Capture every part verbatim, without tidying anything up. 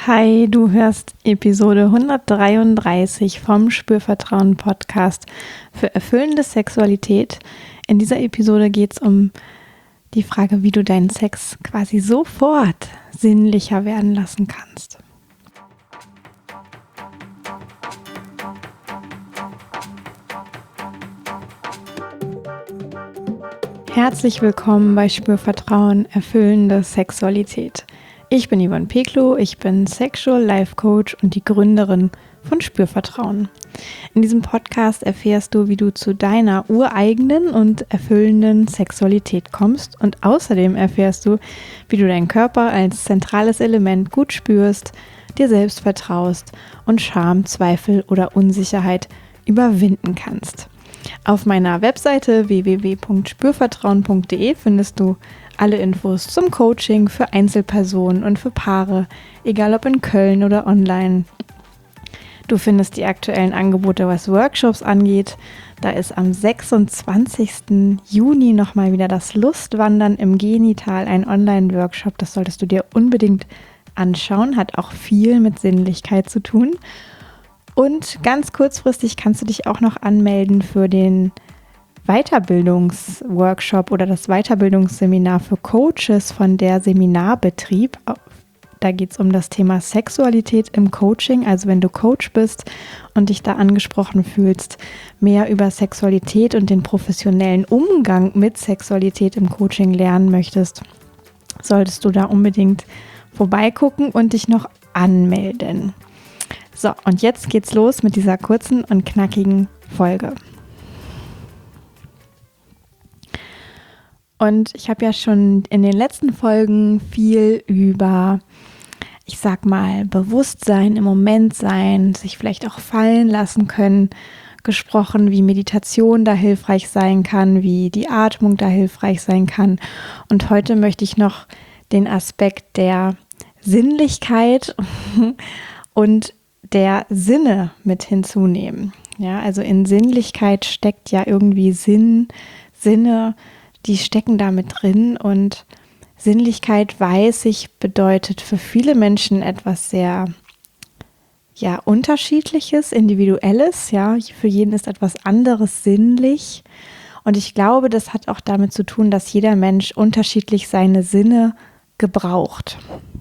Hi, du hörst Episode hundertdreiunddreißig vom Spürvertrauen Podcast für erfüllende Sexualität. In dieser Episode geht es um die Frage, wie du deinen Sex quasi sofort sinnlicher werden lassen kannst. Herzlich willkommen bei Spürvertrauen, erfüllende Sexualität. Ich bin Yvonne Peklo, ich bin Sexual Life Coach und die Gründerin von Spürvertrauen. In diesem Podcast erfährst du, wie du zu deiner ureigenen und erfüllenden Sexualität kommst und außerdem erfährst du, wie du deinen Körper als zentrales Element gut spürst, dir selbst vertraust und Scham, Zweifel oder Unsicherheit überwinden kannst. Auf meiner Webseite w w w punkt spürvertrauen punkt d e findest du alle Infos zum Coaching für Einzelpersonen und für Paare, egal ob in Köln oder online. Du findest die aktuellen Angebote, was Workshops angeht. Da ist am sechsundzwanzigsten Juni nochmal wieder das Lustwandern im Genital, ein Online-Workshop. Das solltest du dir unbedingt anschauen, hat auch viel mit Sinnlichkeit zu tun. Und ganz kurzfristig kannst du dich auch noch anmelden für den Weiterbildungsworkshop oder das Weiterbildungsseminar für Coaches von der Seminarbetrieb. Da geht es um das Thema Sexualität im Coaching. Also wenn du Coach bist und dich da angesprochen fühlst, mehr über Sexualität und den professionellen Umgang mit Sexualität im Coaching lernen möchtest, solltest du da unbedingt vorbeigucken und dich noch anmelden. So, und jetzt geht's los mit dieser kurzen und knackigen Folge. Und ich habe ja schon in den letzten Folgen viel über, ich sag mal, Bewusstsein, im Moment sein, sich vielleicht auch fallen lassen können, gesprochen, wie Meditation da hilfreich sein kann, wie die Atmung da hilfreich sein kann. Und heute möchte ich noch den Aspekt der Sinnlichkeit und der Sinne mit hinzunehmen. Ja, also in Sinnlichkeit steckt ja irgendwie Sinn, Sinne, die stecken da mit drin, und Sinnlichkeit, weiß ich, bedeutet für viele Menschen etwas sehr ja, Unterschiedliches, Individuelles. Ja, für jeden ist etwas anderes sinnlich, und ich glaube, das hat auch damit zu tun, dass jeder Mensch unterschiedlich seine Sinne gebraucht.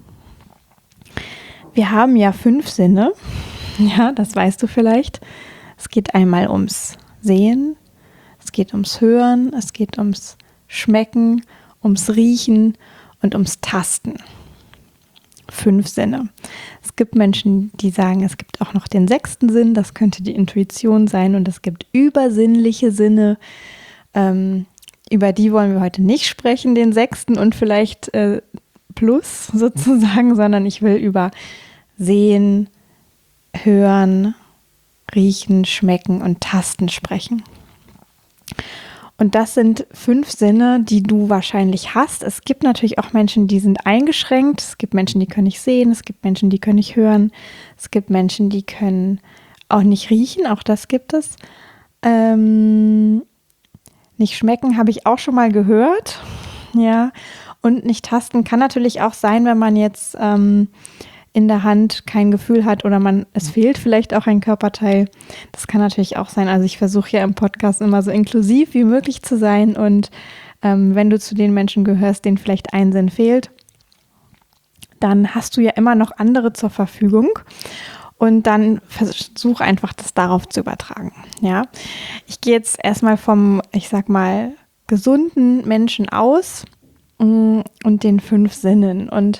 Wir haben ja fünf Sinne, ja, das weißt du vielleicht. Es geht einmal ums Sehen, es geht ums Hören, es geht ums Schmecken, ums Riechen und ums Tasten. Fünf Sinne. Es gibt Menschen, die sagen, es gibt auch noch den sechsten Sinn, das könnte die Intuition sein, und es gibt übersinnliche Sinne. Ähm, über die wollen wir heute nicht sprechen, den sechsten und vielleicht äh, Plus sozusagen, sondern ich will über Sehen, Hören, Riechen, Schmecken und Tasten sprechen. Und das sind fünf Sinne, die du wahrscheinlich hast. Es gibt natürlich auch Menschen, die sind eingeschränkt. Es gibt Menschen, die können nicht sehen. Es gibt Menschen, die können nicht hören. Es gibt Menschen, die können auch nicht riechen. Auch das gibt es. Ähm, nicht schmecken habe ich auch schon mal gehört. Ja. Und nicht tasten kann natürlich auch sein, wenn man jetzt ähm, in der Hand kein Gefühl hat oder man es fehlt vielleicht auch ein Körperteil. Das kann natürlich auch sein. Also ich versuche ja im Podcast immer so inklusiv wie möglich zu sein, und ähm, wenn du zu den Menschen gehörst, denen vielleicht ein Sinn fehlt, dann hast du ja immer noch andere zur Verfügung, und dann versuch einfach, das darauf zu übertragen. Ja, ich gehe jetzt erstmal vom, ich sag mal, gesunden Menschen aus und den fünf Sinnen, und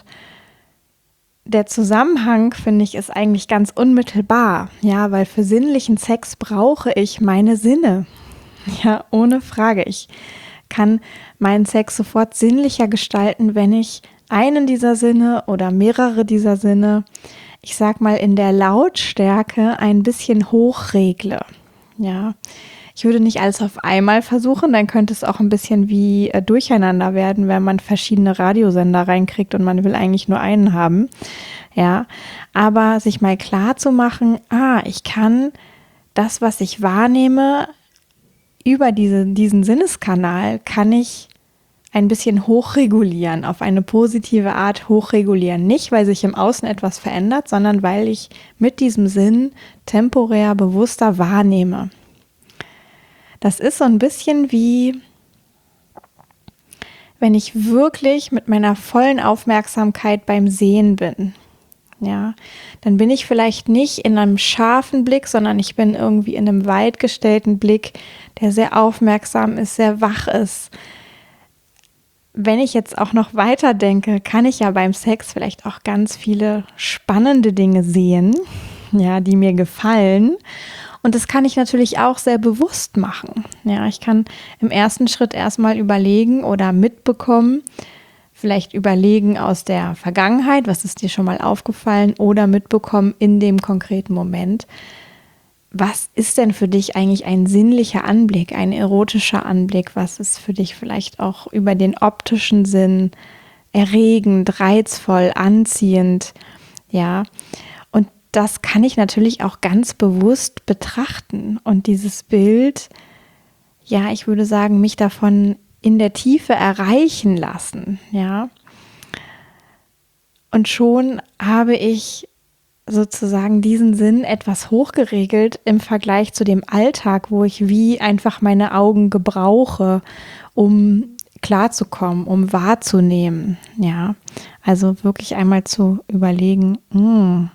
der Zusammenhang, finde ich, ist eigentlich ganz unmittelbar, ja, weil für sinnlichen Sex brauche ich meine Sinne, ja, ohne Frage. Ich kann meinen Sex sofort sinnlicher gestalten, wenn ich einen dieser Sinne oder mehrere dieser Sinne, ich sag mal, in der Lautstärke ein bisschen hochregle, ja. Ich würde nicht alles auf einmal versuchen, dann könnte es auch ein bisschen wie äh, durcheinander werden, wenn man verschiedene Radiosender reinkriegt und man will eigentlich nur einen haben. Ja, aber sich mal klar zu machen, ah, ich kann das, was ich wahrnehme, über diese, diesen Sinneskanal, kann ich ein bisschen hochregulieren, auf eine positive Art hochregulieren. Nicht, weil sich im Außen etwas verändert, sondern weil ich mit diesem Sinn temporär bewusster wahrnehme. Das ist so ein bisschen wie, wenn ich wirklich mit meiner vollen Aufmerksamkeit beim Sehen bin. Ja, dann bin ich vielleicht nicht in einem scharfen Blick, sondern ich bin irgendwie in einem weit gestellten Blick, der sehr aufmerksam ist, sehr wach ist. Wenn ich jetzt auch noch weiter denke, kann ich ja beim Sex vielleicht auch ganz viele spannende Dinge sehen, ja, die mir gefallen. Und das kann ich natürlich auch sehr bewusst machen. Ja, ich kann im ersten Schritt erstmal überlegen oder mitbekommen, vielleicht überlegen aus der Vergangenheit, was ist dir schon mal aufgefallen, oder mitbekommen in dem konkreten Moment, was ist denn für dich eigentlich ein sinnlicher Anblick, ein erotischer Anblick? Was ist für dich vielleicht auch über den optischen Sinn erregend, reizvoll, anziehend? Ja, und das kann ich natürlich auch ganz bewusst betrachten. Und dieses Bild, ja, ich würde sagen, mich davon in der Tiefe erreichen lassen. Ja, und schon habe ich sozusagen diesen Sinn etwas hochgeregelt im Vergleich zu dem Alltag, wo ich wie einfach meine Augen gebrauche, um klarzukommen, um wahrzunehmen. Ja, also wirklich einmal zu überlegen, mh,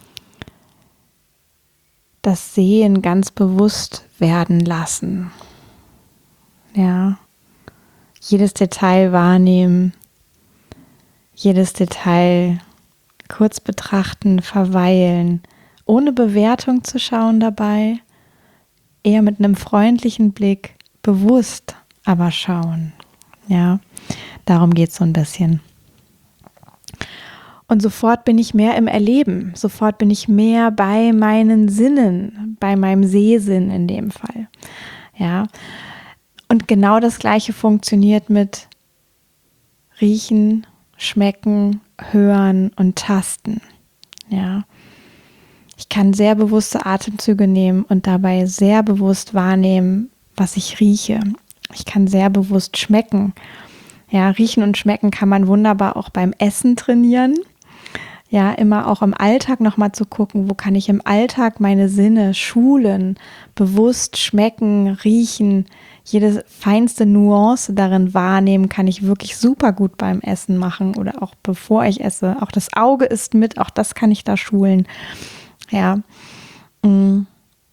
das Sehen ganz bewusst werden lassen. Ja, jedes Detail wahrnehmen, jedes Detail kurz betrachten, verweilen, ohne Bewertung zu schauen dabei, eher mit einem freundlichen Blick, bewusst aber schauen. Ja, darum geht es so ein bisschen. Und sofort bin ich mehr im Erleben, sofort bin ich mehr bei meinen Sinnen, bei meinem Sehsinn in dem Fall. Ja, und genau das Gleiche funktioniert mit Riechen, Schmecken, Hören und Tasten. Ja, ich kann sehr bewusste Atemzüge nehmen und dabei sehr bewusst wahrnehmen, was ich rieche. Ich kann sehr bewusst schmecken. Ja, riechen und schmecken kann man wunderbar auch beim Essen trainieren. Ja, immer auch im Alltag nochmal zu gucken, wo kann ich im Alltag meine Sinne schulen, bewusst schmecken, riechen, jede feinste Nuance darin wahrnehmen, kann ich wirklich super gut beim Essen machen oder auch bevor ich esse. Auch das Auge ist mit, auch das kann ich da schulen. Ja. Und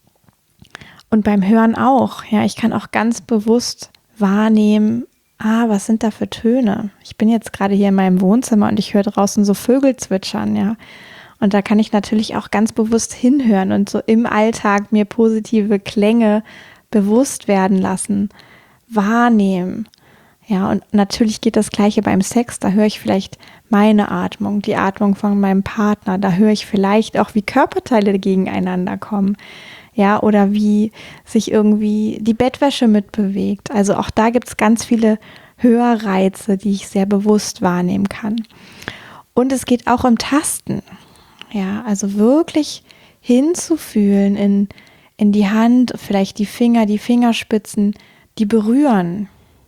beim Hören auch. Ja, ich kann auch ganz bewusst wahrnehmen, ah, was sind da für Töne? Ich bin jetzt gerade hier in meinem Wohnzimmer und ich höre draußen so Vögel zwitschern, ja. Und da kann ich natürlich auch ganz bewusst hinhören und so im Alltag mir positive Klänge bewusst werden lassen, wahrnehmen. Ja, und natürlich geht das Gleiche beim Sex. Da höre ich vielleicht meine Atmung, die Atmung von meinem Partner. Da höre ich vielleicht auch, wie Körperteile gegeneinander kommen. Ja, oder wie sich irgendwie die Bettwäsche mitbewegt. Also auch da gibt es ganz viele Hörreize, die ich sehr bewusst wahrnehmen kann. Und es geht auch um Tasten. Ja, also wirklich hinzufühlen in, in die Hand, vielleicht die Finger, die Fingerspitzen, die berühren.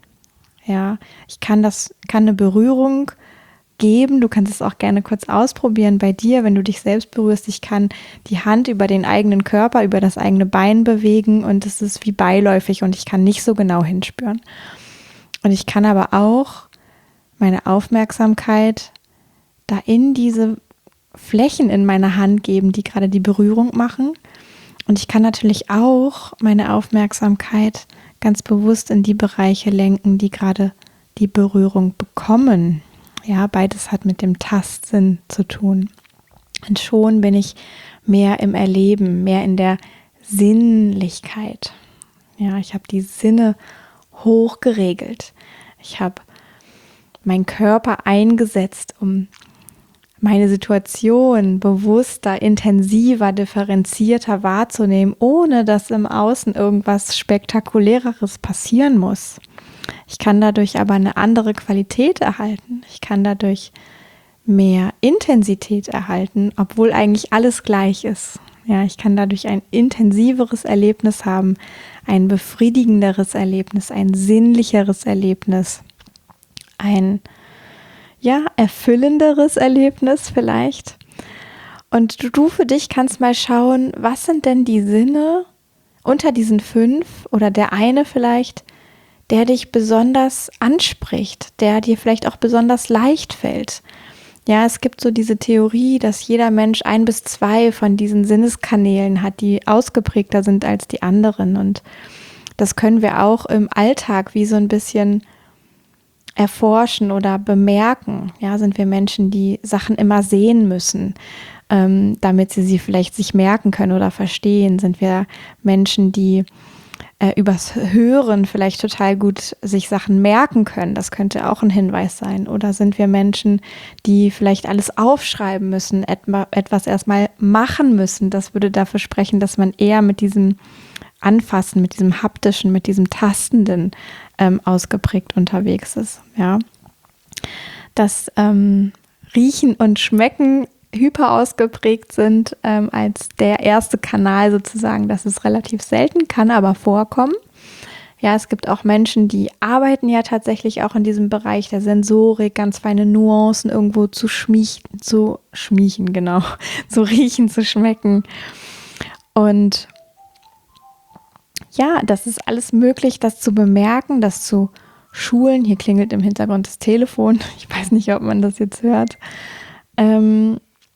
Ja, ich kann das, kann eine Berührung geben. Du kannst es auch gerne kurz ausprobieren bei dir, wenn du dich selbst berührst. Ich kann die Hand über den eigenen Körper, über das eigene Bein bewegen und es ist wie beiläufig und ich kann nicht so genau hinspüren. Und ich kann aber auch meine Aufmerksamkeit da in diese Flächen in meiner Hand geben, die gerade die Berührung machen. Und ich kann natürlich auch meine Aufmerksamkeit ganz bewusst in die Bereiche lenken, die gerade die Berührung bekommen. Ja, beides hat mit dem Tastsinn zu tun. Und schon bin ich mehr im Erleben, mehr in der Sinnlichkeit. Ja, ich habe die Sinne hoch geregelt. Ich habe meinen Körper eingesetzt, um meine Situation bewusster, intensiver, differenzierter wahrzunehmen, ohne dass im Außen irgendwas Spektakuläreres passieren muss. Ich kann dadurch aber eine andere Qualität erhalten. Ich kann dadurch mehr Intensität erhalten, obwohl eigentlich alles gleich ist. Ja, ich kann dadurch ein intensiveres Erlebnis haben, ein befriedigenderes Erlebnis, ein sinnlicheres Erlebnis. ein, ja, erfüllenderes Erlebnis vielleicht. Und du, du für dich kannst mal schauen, was sind denn die Sinne unter diesen fünf oder der eine vielleicht, der dich besonders anspricht, der dir vielleicht auch besonders leicht fällt. Ja, es gibt so diese Theorie, dass jeder Mensch ein bis zwei von diesen Sinneskanälen hat, die ausgeprägter sind als die anderen. Und das können wir auch im Alltag wie so ein bisschen erforschen oder bemerken. Ja, sind wir Menschen, die Sachen immer sehen müssen, ähm, damit sie sie vielleicht sich merken können oder verstehen? Sind wir Menschen, die äh, übers Hören vielleicht total gut sich Sachen merken können? Das könnte auch ein Hinweis sein. Oder sind wir Menschen, die vielleicht alles aufschreiben müssen, etma, etwas erstmal machen müssen? Das würde dafür sprechen, dass man eher mit diesem Anfassen, mit diesem haptischen, mit diesem Tastenden ähm, ausgeprägt unterwegs ist. Ja, dass ähm, Riechen und Schmecken hyper ausgeprägt sind ähm, als der erste Kanal sozusagen. Das ist relativ selten, kann aber vorkommen. Ja, es gibt auch Menschen, die arbeiten ja tatsächlich auch in diesem Bereich der Sensorik, ganz feine Nuancen irgendwo zu schmiechen, zu schmiechen, genau, zu riechen, zu schmecken. Und ja, das ist alles möglich, das zu bemerken, das zu schulen. Hier klingelt im Hintergrund das Telefon. Ich weiß nicht, ob man das jetzt hört. Ähm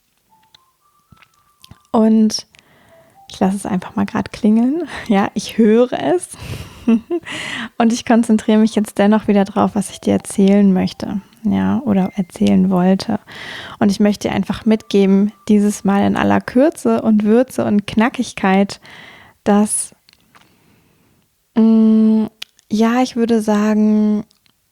und ich lasse es einfach mal gerade klingeln. Ja, ich höre es. Und ich konzentriere mich jetzt dennoch wieder drauf, was ich dir erzählen möchte. Ja, oder erzählen wollte. Und ich möchte dir einfach mitgeben, dieses Mal in aller Kürze und Würze und Knackigkeit, dass ja, ich würde sagen,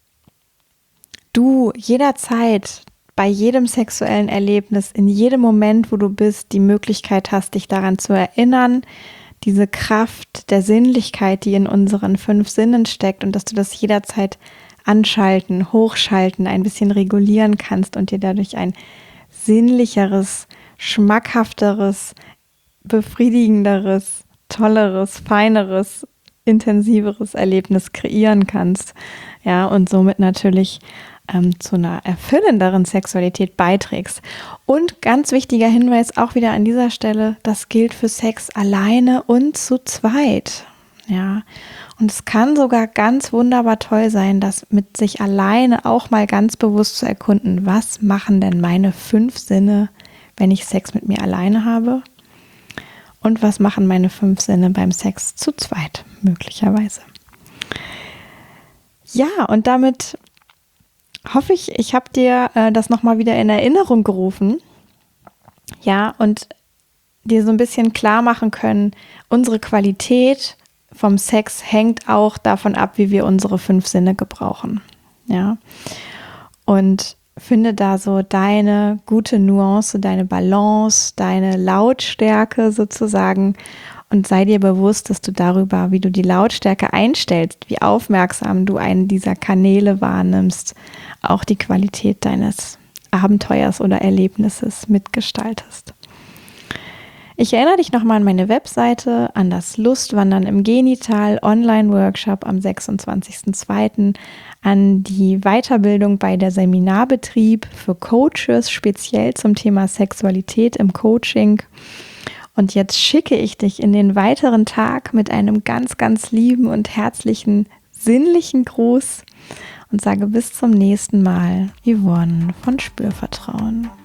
du jederzeit bei jedem sexuellen Erlebnis, in jedem Moment, wo du bist, die Möglichkeit hast, dich daran zu erinnern, diese Kraft der Sinnlichkeit, die in unseren fünf Sinnen steckt und dass du das jederzeit anschalten, hochschalten, ein bisschen regulieren kannst und dir dadurch ein sinnlicheres, schmackhafteres, befriedigenderes, tolleres, feineres, intensiveres Erlebnis kreieren kannst, ja, und somit natürlich ähm, zu einer erfüllenderen Sexualität beiträgst. Und ganz wichtiger Hinweis auch wieder an dieser Stelle, das gilt für Sex alleine und zu zweit, ja, und es kann sogar ganz wunderbar toll sein, das mit sich alleine auch mal ganz bewusst zu erkunden, was machen denn meine fünf Sinne, wenn ich Sex mit mir alleine habe? Und was machen meine fünf Sinne beim Sex zu zweit, möglicherweise. Ja, und damit hoffe ich, ich habe dir äh, das nochmal wieder in Erinnerung gerufen. Ja, und dir so ein bisschen klar machen können, unsere Qualität vom Sex hängt auch davon ab, wie wir unsere fünf Sinne gebrauchen. Ja, und finde da so deine gute Nuance, deine Balance, deine Lautstärke sozusagen und sei dir bewusst, dass du darüber, wie du die Lautstärke einstellst, wie aufmerksam du einen dieser Kanäle wahrnimmst, auch die Qualität deines Abenteuers oder Erlebnisses mitgestaltest. Ich erinnere dich nochmal an meine Webseite, an das Lustwandern im Genital Online-Workshop am sechsundzwanzigsten zweiten, an die Weiterbildung bei der Seminarbetrieb für Coaches, speziell zum Thema Sexualität im Coaching. Und jetzt schicke ich dich in den weiteren Tag mit einem ganz, ganz lieben und herzlichen, sinnlichen Gruß und sage bis zum nächsten Mal, Yvonne von Spürvertrauen.